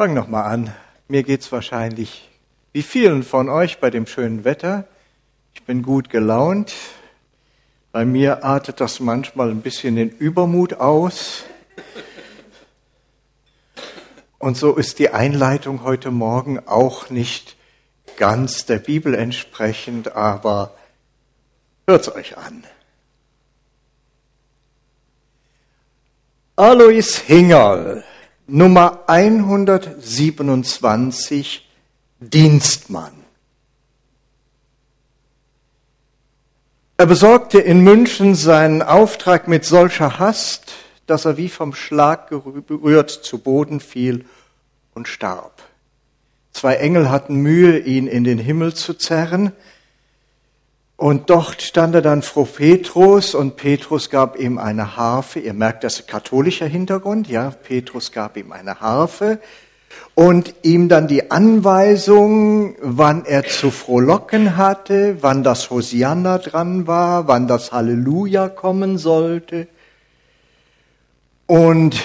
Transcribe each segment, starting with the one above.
Fang noch mal an. Mir geht's wahrscheinlich wie vielen von euch bei dem schönen Wetter. Ich bin gut gelaunt. Bei mir artet das manchmal ein bisschen in Übermut aus. Und so ist die Einleitung heute Morgen auch nicht ganz der Bibel entsprechend, aber hört's euch an. Alois Hingerl, Nummer 127, Dienstmann. Er besorgte in München seinen Auftrag mit solcher Hast, dass er wie vom Schlag gerührt zu Boden fiel und starb. 2 Engel hatten Mühe, ihn in den Himmel zu zerren. Und dort stand er dann vor Petrus und Petrus gab ihm eine Harfe. Ihr merkt, das ist katholischer Hintergrund, ja. Petrus gab ihm eine Harfe und ihm dann die Anweisung, wann er zu frohlocken hatte, wann das Hosianna dran war, wann das Halleluja kommen sollte. Und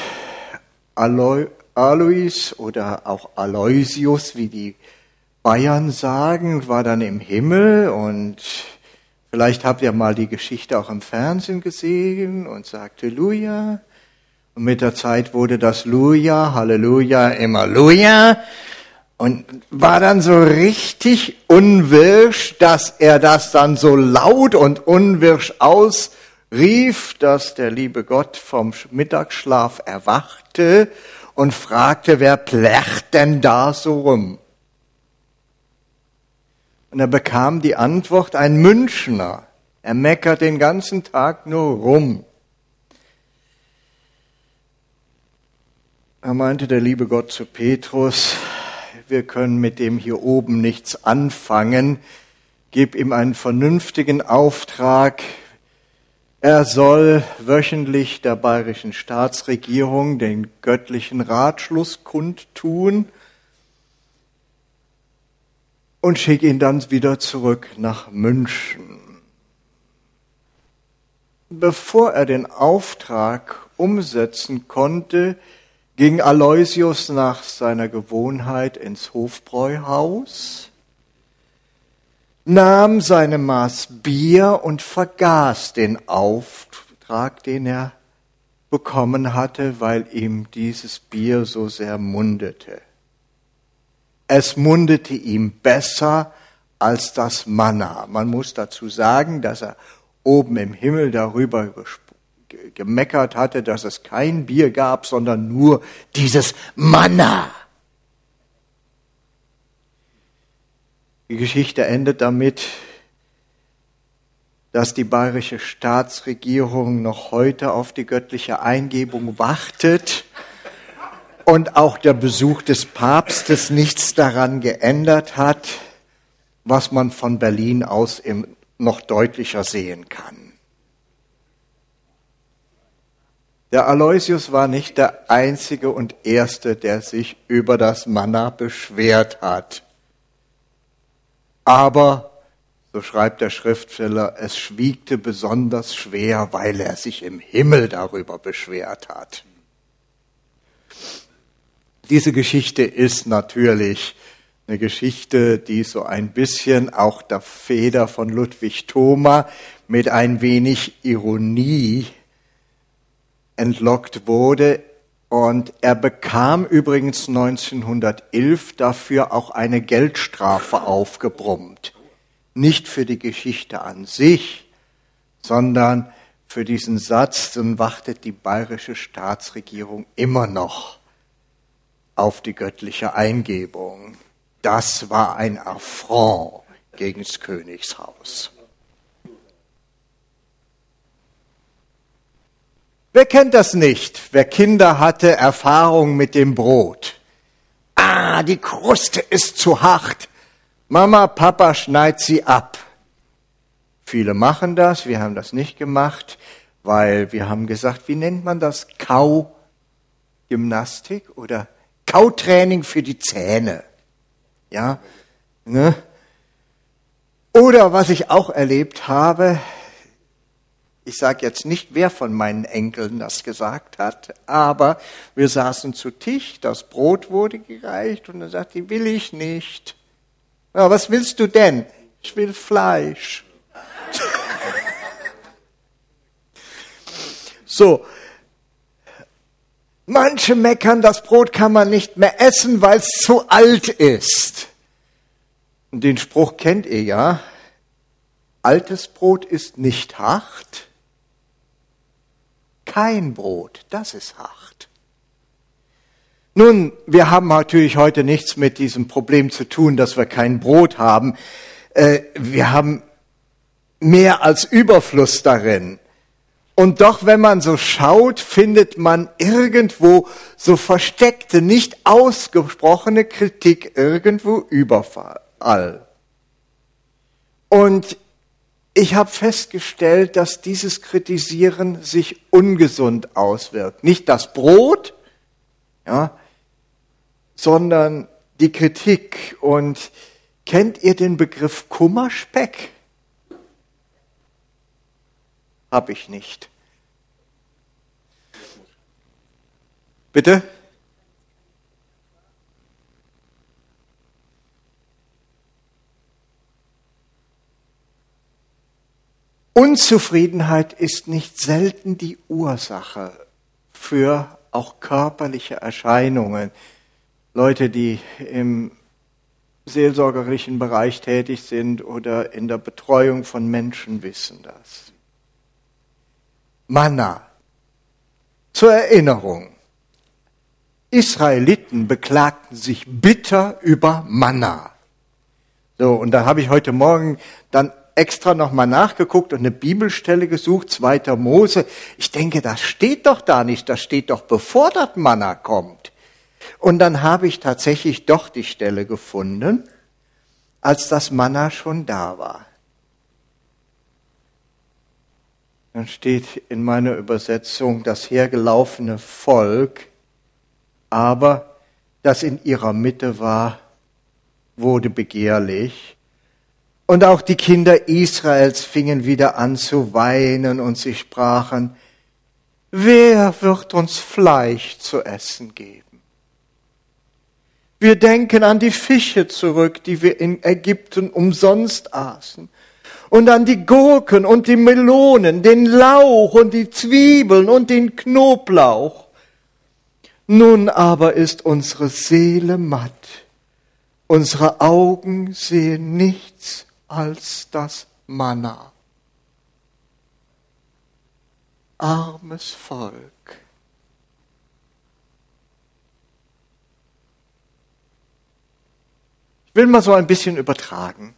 Alois oder auch Aloysius, wie die Bayern sagen, war dann im Himmel und vielleicht habt ihr mal die Geschichte auch im Fernsehen gesehen und sagte Luja. Und mit der Zeit wurde das Luja, Halleluja, immer Luja. Und war dann so richtig unwirsch, dass er das dann so laut und unwirsch ausrief, dass der liebe Gott vom Mittagsschlaf erwachte und fragte, wer plärt denn da so rum? Und er bekam die Antwort, ein Münchner. Er meckert den ganzen Tag nur rum. Da meinte der liebe Gott zu Petrus, wir können mit dem hier oben nichts anfangen. Gib ihm einen vernünftigen Auftrag. Er soll wöchentlich der bayerischen Staatsregierung den göttlichen Ratschluss kundtun und schick ihn dann wieder zurück nach München. Bevor er den Auftrag umsetzen konnte, ging Aloysius nach seiner Gewohnheit ins Hofbräuhaus, nahm seine Maß Bier und vergaß den Auftrag, den er bekommen hatte, weil ihm dieses Bier so sehr mundete. Es mundete ihm besser als das Manna. Man muss dazu sagen, dass er oben im Himmel darüber gemeckert hatte, dass es kein Bier gab, sondern nur dieses Manna. Die Geschichte endet damit, dass die bayerische Staatsregierung noch heute auf die göttliche Eingebung wartet und auch der Besuch des Papstes nichts daran geändert hat, was man von Berlin aus noch deutlicher sehen kann. Der Aloysius war nicht der einzige und erste, der sich über das Manna beschwert hat. Aber, so schreibt der Schriftsteller, es schwiegte besonders schwer, weil er sich im Himmel darüber beschwert hat. Diese Geschichte ist natürlich eine Geschichte, die so ein bisschen auch der Feder von Ludwig Thoma mit ein wenig Ironie entlockt wurde. Und er bekam übrigens 1911 dafür auch eine Geldstrafe aufgebrummt. Nicht für die Geschichte an sich, sondern für diesen Satz, dann wartet die bayerische Staatsregierung immer noch auf die göttliche Eingebung. Das war ein Affront gegen das Königshaus. Wer kennt das nicht? Wer Kinder hatte, Erfahrung mit dem Brot. Die Kruste ist zu hart. Mama, Papa, schneid sie ab. Viele machen das, wir haben das nicht gemacht, weil wir haben gesagt, wie nennt man das? Kaugymnastik oder Kautraining für die Zähne. Ja, ne? Oder was ich auch erlebt habe, Ich sage jetzt nicht, wer von meinen Enkeln das gesagt hat, aber wir saßen zu Tisch, das Brot wurde gereicht und dann sagte sie, will ich nicht. Ja, was willst du denn? Ich will Fleisch. So, manche meckern, das Brot kann man nicht mehr essen, weil es zu alt ist. Und den Spruch kennt ihr ja. Altes Brot ist nicht hart. Kein Brot, das ist hart. Nun, wir haben natürlich heute nichts mit diesem Problem zu tun, dass wir kein Brot haben. Wir haben mehr als Überfluss darin. Und doch, wenn man so schaut, findet man irgendwo so versteckte, nicht ausgesprochene Kritik irgendwo überall. Und ich habe festgestellt, dass dieses Kritisieren sich ungesund auswirkt. Nicht das Brot, ja, sondern die Kritik. Und kennt ihr den Begriff Kummerspeck? Hab ich nicht. Bitte? Unzufriedenheit ist nicht selten die Ursache für auch körperliche Erscheinungen. Leute, die im seelsorgerlichen Bereich tätig sind oder in der Betreuung von Menschen, wissen das. Manna. Zur Erinnerung. Israeliten beklagten sich bitter über Manna. So, und da habe ich heute Morgen dann extra nochmal nachgeguckt und eine Bibelstelle gesucht, 2. Mose. Ich denke, das steht doch da nicht, das steht doch bevor das Manna kommt. Und dann habe ich tatsächlich doch die Stelle gefunden, als das Manna schon da war. Dann steht in meiner Übersetzung, das hergelaufene Volk, aber das in ihrer Mitte war, wurde begehrlich. Und auch die Kinder Israels fingen wieder an zu weinen und sie sprachen, wer wird uns Fleisch zu essen geben? Wir denken an die Fische zurück, die wir in Ägypten umsonst aßen. Und an die Gurken und die Melonen, den Lauch und die Zwiebeln und den Knoblauch. Nun aber ist unsere Seele matt. Unsere Augen sehen nichts als das Manna. Armes Volk. Ich will mal so ein bisschen übertragen.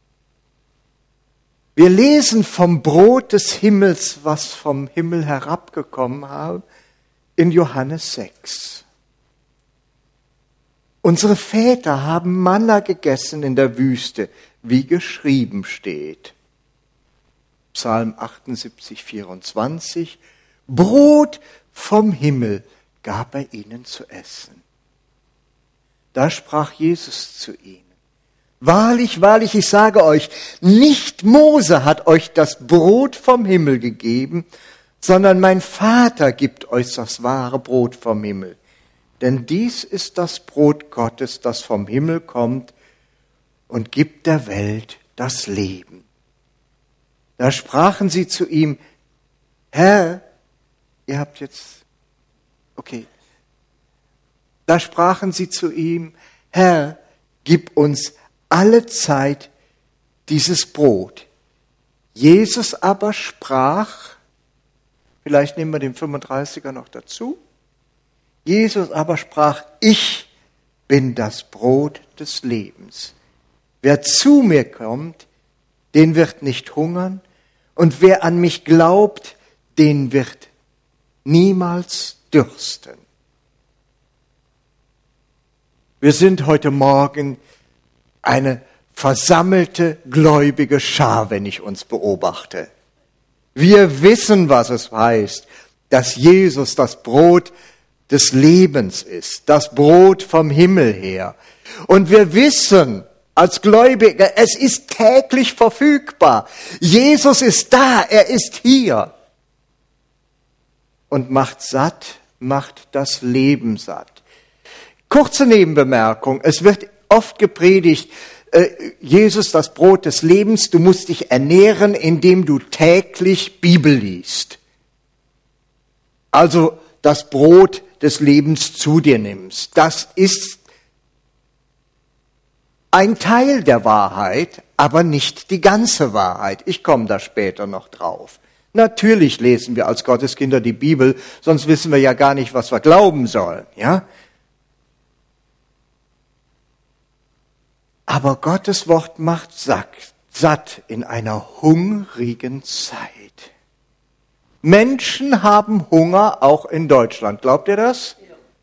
Wir lesen vom Brot des Himmels, was vom Himmel herabgekommen habe, in Johannes 6. Unsere Väter haben Manna gegessen in der Wüste, wie geschrieben steht. Psalm 78, 24. Brot vom Himmel gab er ihnen zu essen. Da sprach Jesus zu ihnen. Wahrlich, wahrlich, ich sage euch, nicht Mose hat euch das Brot vom Himmel gegeben, sondern mein Vater gibt euch das wahre Brot vom Himmel. Denn dies ist das Brot Gottes, das vom Himmel kommt und gibt der Welt das Leben. Da sprachen sie zu ihm, Herr, ihr habt jetzt, okay. Da sprachen sie zu ihm, Herr, gib uns alle Zeit dieses Brot. Jesus aber sprach, vielleicht nehmen wir den 35er noch dazu, Jesus aber sprach, ich bin das Brot des Lebens. Wer zu mir kommt, den wird nicht hungern, und wer an mich glaubt, den wird niemals dürsten. Wir sind heute Morgen eine versammelte gläubige Schar, wenn ich uns beobachte. Wir wissen, was es heißt, dass Jesus das Brot des Lebens ist, das Brot vom Himmel her. Und wir wissen als Gläubige, es ist täglich verfügbar. Jesus ist da, er ist hier. und macht satt, macht das Leben satt. Kurze Nebenbemerkung, es wird oft gepredigt, Jesus, das Brot des Lebens, du musst dich ernähren, indem du täglich Bibel liest. Also das Brot des Lebens zu dir nimmst. Das ist ein Teil der Wahrheit, aber nicht die ganze Wahrheit. Ich komme da später noch drauf. Natürlich lesen wir als Gotteskinder die Bibel, sonst wissen wir ja gar nicht, was wir glauben sollen, ja? Aber Gottes Wort macht satt in einer hungrigen Zeit. Menschen haben Hunger, auch in Deutschland. Glaubt ihr das?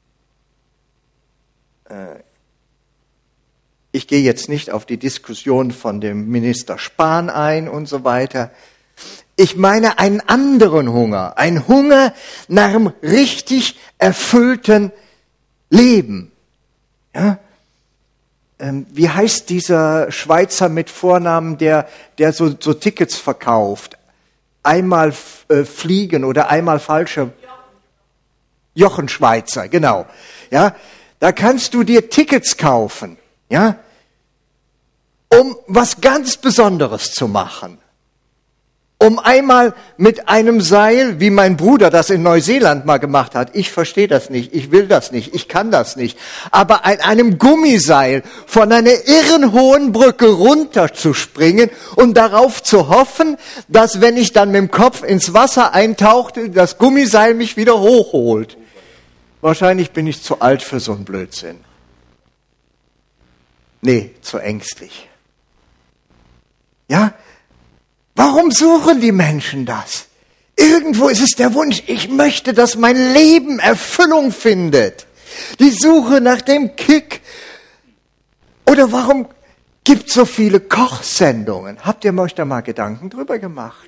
Ja. Ich gehe jetzt nicht auf die Diskussion von dem Minister Spahn ein und so weiter. Ich meine einen anderen Hunger. Ein Hunger nach einem richtig erfüllten Leben. Ja? Wie heißt dieser Schweizer mit Vornamen, der so Tickets verkauft? Einmal fliegen oder einmal falsche. Jochen Schweizer, genau. Ja, da kannst du dir Tickets kaufen, ja, um was ganz Besonderes zu machen. Um einmal mit einem Seil, wie mein Bruder das in Neuseeland mal gemacht hat. Ich verstehe das nicht, ich will das nicht, ich kann das nicht. Aber an einem Gummiseil von einer irrenhohen Brücke runterzuspringen und darauf zu hoffen, dass wenn ich dann mit dem Kopf ins Wasser eintauchte, das Gummiseil mich wieder hochholt. Wahrscheinlich bin ich zu alt für so einen Blödsinn. Nee, zu ängstlich. Ja? Warum suchen die Menschen das? Irgendwo ist es der Wunsch, ich möchte, dass mein Leben Erfüllung findet. Die Suche nach dem Kick. Oder warum gibt es so viele Kochsendungen? Habt ihr euch da mal Gedanken drüber gemacht?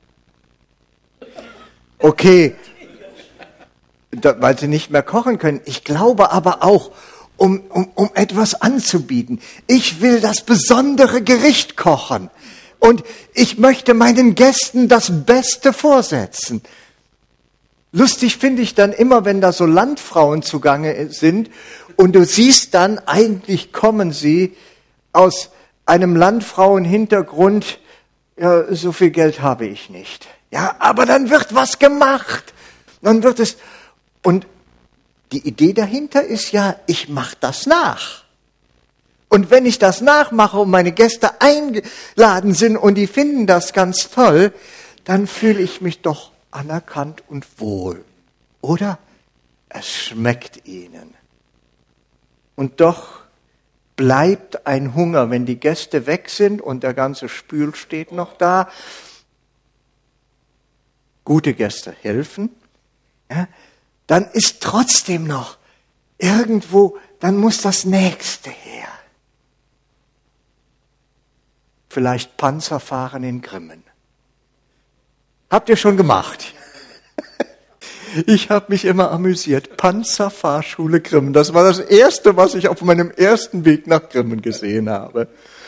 Okay, weil sie nicht mehr kochen können. Ich glaube aber auch, um etwas anzubieten. Ich will das besondere Gericht kochen. Und ich möchte meinen Gästen das Beste vorsetzen. Lustig finde ich dann immer, wenn da so Landfrauen zugange sind und du siehst dann, eigentlich kommen sie aus einem Landfrauenhintergrund, ja, so viel Geld habe ich nicht. Ja, aber dann wird was gemacht. Dann wird es, und die Idee dahinter ist ja, ich mache das nach. Und wenn ich das nachmache und meine Gäste eingeladen sind und die finden das ganz toll, dann fühle ich mich doch anerkannt und wohl. Oder? Es schmeckt ihnen. Und doch bleibt ein Hunger, wenn die Gäste weg sind und der ganze Spül steht noch da. Gute Gäste helfen. Ja, dann ist trotzdem noch irgendwo, dann muss das Nächste her. Vielleicht Panzerfahren in Grimmen. Habt ihr schon gemacht? Ich habe mich immer amüsiert. Panzerfahrschule Grimmen. Das war das Erste, was ich auf meinem ersten Weg nach Grimmen gesehen habe.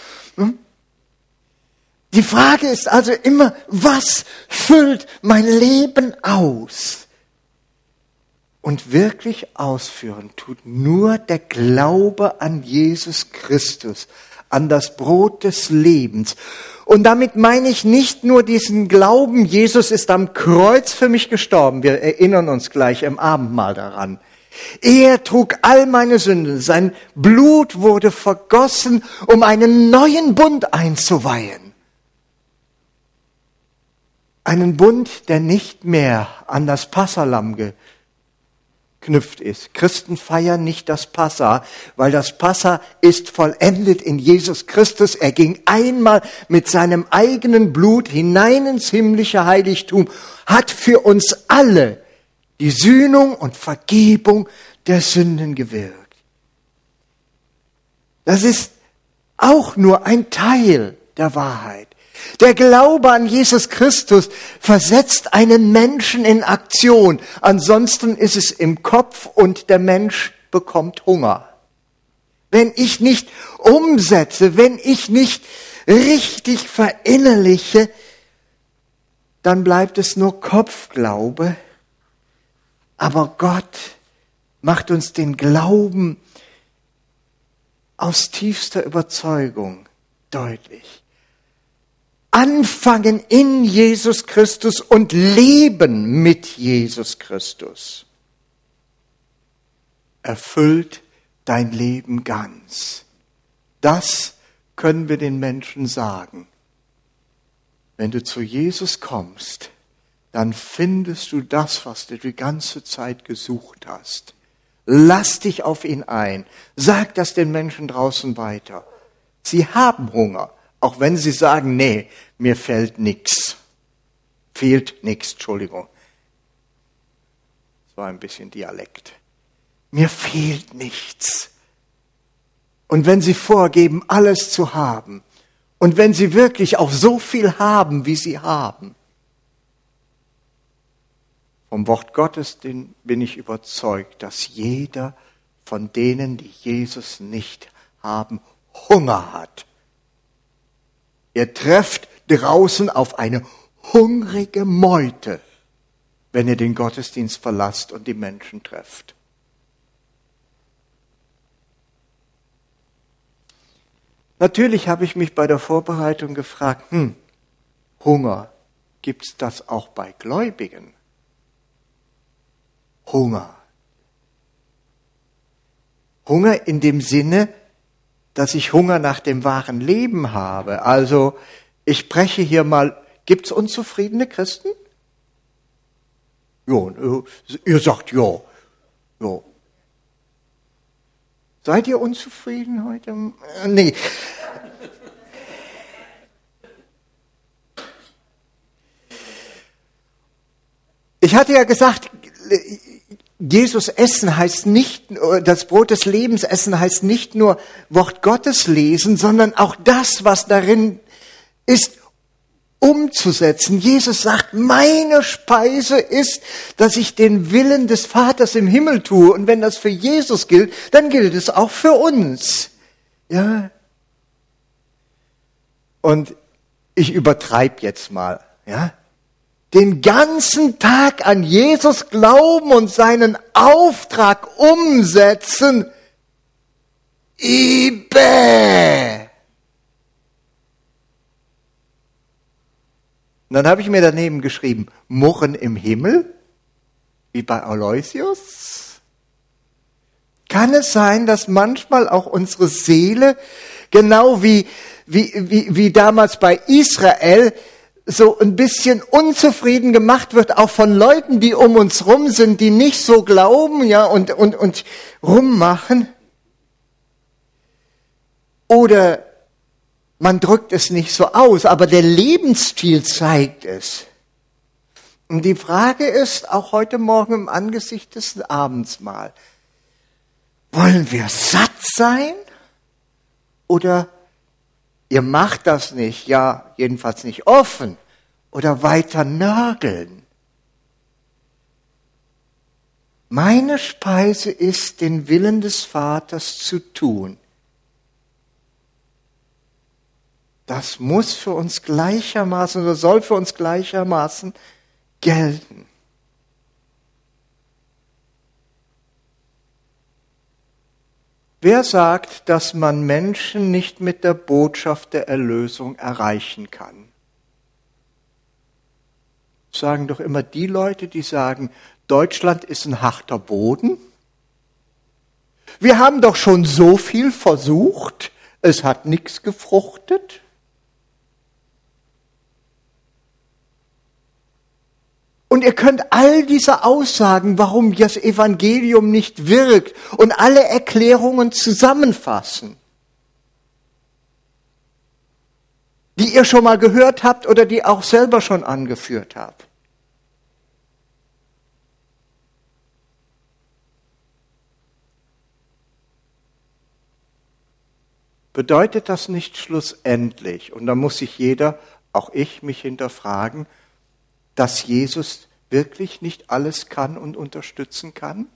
Die Frage ist also immer, was füllt mein Leben aus? Und wirklich ausführen tut nur der Glaube an Jesus Christus, an das Brot des Lebens. Und damit meine ich nicht nur diesen Glauben, Jesus ist am Kreuz für mich gestorben. Wir erinnern uns gleich im Abendmahl daran. Er trug all meine Sünden. Sein Blut wurde vergossen, um einen neuen Bund einzuweihen. Einen Bund, der nicht mehr an das Passalamm geknüpft ist. Christen feiern nicht das Passa, weil das Passa ist vollendet in Jesus Christus. Er ging einmal mit seinem eigenen Blut hinein ins himmlische Heiligtum, hat für uns alle die Sühnung und Vergebung der Sünden gewirkt. Das ist auch nur ein Teil der Wahrheit. Der Glaube an Jesus Christus versetzt einen Menschen in Aktion. Ansonsten ist es im Kopf und der Mensch bekommt Hunger. Wenn ich nicht umsetze, wenn ich nicht richtig verinnerliche, dann bleibt es nur Kopfglaube. Aber Gott macht uns den Glauben aus tiefster Überzeugung deutlich. Anfangen in Jesus Christus und leben mit Jesus Christus erfüllt dein Leben ganz. Das können wir den Menschen sagen. Wenn du zu Jesus kommst, dann findest du das, was du die ganze Zeit gesucht hast. Lass dich auf ihn ein. Sag das den Menschen draußen weiter. Sie haben Hunger, auch wenn sie sagen, nee, mir fehlt nichts. Fehlt nichts, Entschuldigung. Das war ein bisschen Dialekt. Mir fehlt nichts. Und wenn sie vorgeben, alles zu haben, und wenn sie wirklich auch so viel haben, wie sie haben, vom Wort Gottes bin ich überzeugt, dass jeder von denen, die Jesus nicht haben, Hunger hat. Ihr trefft draußen auf eine hungrige Meute, wenn ihr den Gottesdienst verlasst und die Menschen trefft. Natürlich habe ich mich bei der Vorbereitung gefragt, Hunger, gibt es das auch bei Gläubigen? Hunger. Hunger in dem Sinne, dass ich Hunger nach dem wahren Leben habe. Also ich spreche hier mal, gibt es unzufriedene Christen? Ja, ihr sagt ja. Ja. Seid ihr unzufrieden heute? Nee. Ich hatte ja gesagt, Jesus essen heißt nicht, das Brot des Lebens essen heißt nicht nur Wort Gottes lesen, sondern auch das, was darin ist, umzusetzen. Jesus sagt, meine Speise ist, dass ich den Willen des Vaters im Himmel tue. Und wenn das für Jesus gilt, dann gilt es auch für uns. Ja. Und ich übertreibe jetzt mal, ja. Den ganzen Tag an Jesus glauben und seinen Auftrag umsetzen. Ibe! Und dann habe ich mir daneben geschrieben, Murren im Himmel, wie bei Aloysius. Kann es sein, dass manchmal auch unsere Seele, genau wie damals bei Israel, so ein bisschen unzufrieden gemacht wird, auch von Leuten, die um uns rum sind, die nicht so glauben, ja, und rummachen? Oder man drückt es nicht so aus, aber der Lebensstil zeigt es. Und die Frage ist, auch heute Morgen im Angesicht des Abendsmahl, wollen wir satt sein? Oder ihr macht das nicht, ja, jedenfalls nicht offen, oder weiter nörgeln? Meine Speise ist, den Willen des Vaters zu tun. Das muss für uns gleichermaßen oder soll für uns gleichermaßen gelten. Wer sagt, dass man Menschen nicht mit der Botschaft der Erlösung erreichen kann? Sagen doch immer die Leute, die sagen, Deutschland ist ein harter Boden. Wir haben doch schon so viel versucht, es hat nichts gefruchtet. Und ihr könnt all diese Aussagen, warum das Evangelium nicht wirkt, und alle Erklärungen zusammenfassen, die ihr schon mal gehört habt oder die auch selber schon angeführt habt. Bedeutet das nicht schlussendlich, und da muss sich jeder, auch ich, mich hinterfragen, dass Jesus wirklich nicht alles kann und unterstützen kann?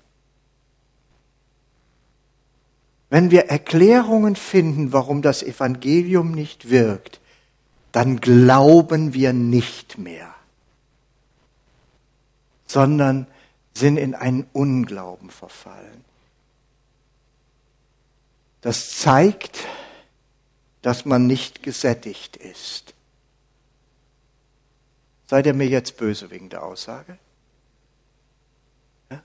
Wenn wir Erklärungen finden, warum das Evangelium nicht wirkt, dann glauben wir nicht mehr, sondern sind in einen Unglauben verfallen. Das zeigt, dass man nicht gesättigt ist. Seid ihr mir jetzt böse wegen der Aussage? Ja?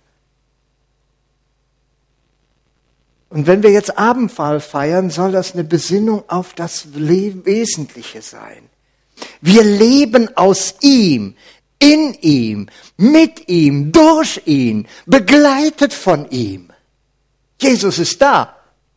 Und wenn wir jetzt Abendmahl feiern, soll das eine Besinnung auf das Wesentliche sein. Wir leben aus ihm, in ihm, mit ihm, durch ihn, begleitet von ihm. Jesus ist da.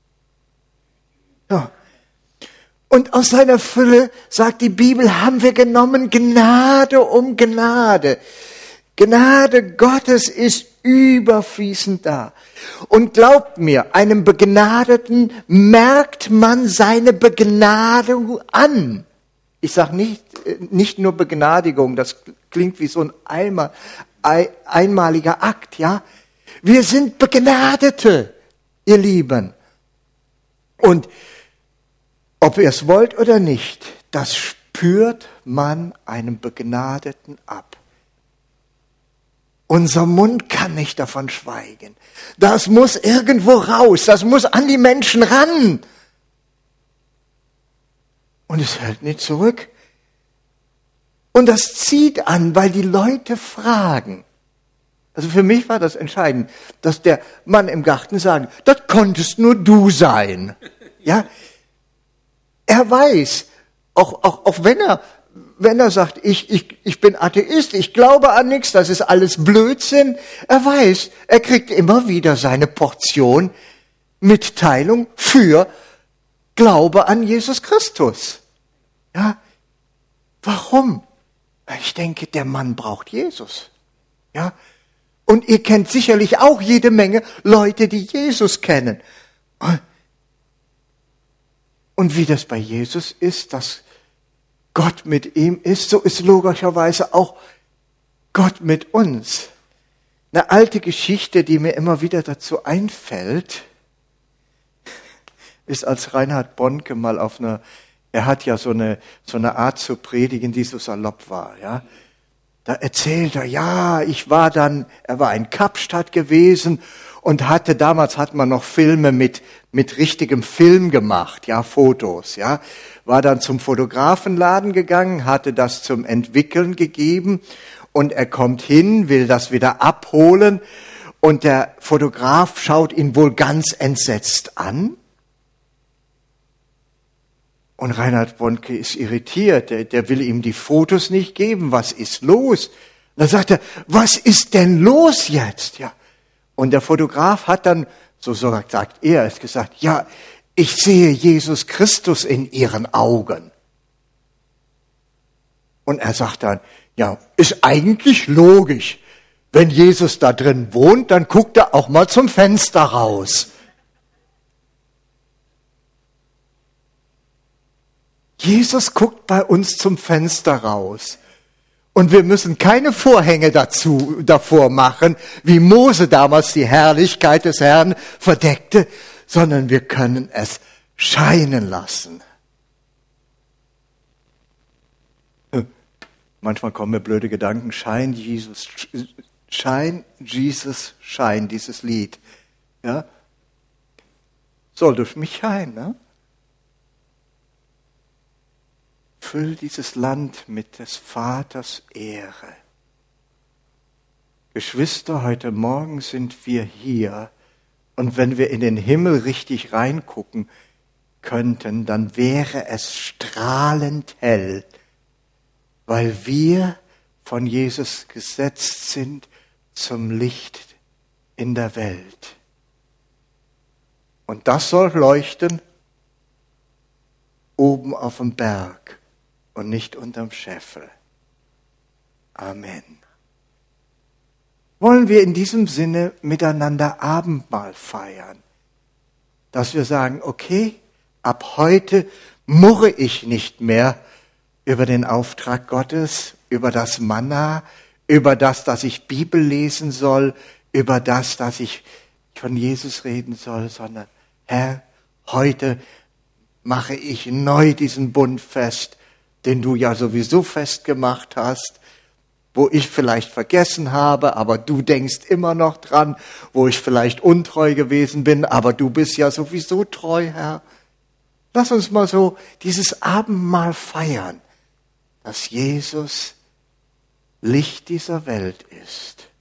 Ja. Und aus seiner Fülle, sagt die Bibel, haben wir genommen Gnade um Gnade. Gnade Gottes ist überfließend da. Und glaubt mir, einem Begnadeten merkt man seine Begnadigung an. Ich sage nicht nur Begnadigung, das klingt wie so ein einmaliger Akt, ja. Wir sind Begnadete, ihr Lieben. Und ob ihr es wollt oder nicht, das spürt man einem Begnadeten ab. Unser Mund kann nicht davon schweigen. Das muss irgendwo raus, das muss an die Menschen ran. Und es hält nicht zurück. Und das zieht an, weil die Leute fragen. Also für mich war das entscheidend, dass der Mann im Garten sagt, das konntest nur du sein. Ja? Er weiß, auch wenn er sagt, ich bin Atheist, ich glaube an nichts, das ist alles Blödsinn, er weiß, er kriegt immer wieder seine Portion Mitteilung für Glaube an Jesus Christus. Ja? Warum? Ich denke, der Mann braucht Jesus. Ja? Und ihr kennt sicherlich auch jede Menge Leute, die Jesus kennen. Und wie das bei Jesus ist, dass Gott mit ihm ist, so ist logischerweise auch Gott mit uns. Eine alte Geschichte, die mir immer wieder dazu einfällt, ist, als Reinhard Bonke mal er hat ja so eine Art zu predigen, die so salopp war, ja. Da erzählt er, ja, er war in Kapstadt gewesen und damals hat man noch Filme mit richtigem Film gemacht, ja, Fotos, ja. War dann zum Fotografenladen gegangen, hatte das zum Entwickeln gegeben und er kommt hin, will das wieder abholen und der Fotograf schaut ihn wohl ganz entsetzt an. Und Reinhard Bonke ist irritiert, der will ihm die Fotos nicht geben, was ist los? Und dann sagt er, was ist denn los jetzt? Ja. Und der Fotograf hat dann, so sagt er, es gesagt, ja, ich sehe Jesus Christus in ihren Augen. Und er sagt dann, ja, ist eigentlich logisch. Wenn Jesus da drin wohnt, dann guckt er auch mal zum Fenster raus. Jesus guckt bei uns zum Fenster raus. Und wir müssen keine Vorhänge davor machen, wie Mose damals die Herrlichkeit des Herrn verdeckte, sondern wir können es scheinen lassen. Manchmal kommen mir blöde Gedanken, Shine, Jesus, Shine, dieses Lied. Ja? Soll durch mich scheinen, ne? Füll dieses Land mit des Vaters Ehre. Geschwister, heute Morgen sind wir hier und wenn wir in den Himmel richtig reingucken könnten, dann wäre es strahlend hell, weil wir von Jesus gesetzt sind zum Licht in der Welt. Und das soll leuchten oben auf dem Berg und nicht unterm Scheffel. Amen. Wollen wir in diesem Sinne miteinander Abendmahl feiern, dass wir sagen, okay, ab heute murre ich nicht mehr über den Auftrag Gottes, über das Manna, über das, dass ich Bibel lesen soll, über das, dass ich von Jesus reden soll, sondern Herr, heute mache ich neu diesen Bund fest, den du ja sowieso festgemacht hast. wo ich vielleicht vergessen habe, aber du denkst immer noch dran, wo ich vielleicht untreu gewesen bin, aber du bist ja sowieso treu, Herr. Lass uns mal so dieses Abendmahl feiern, dass Jesus Licht dieser Welt ist.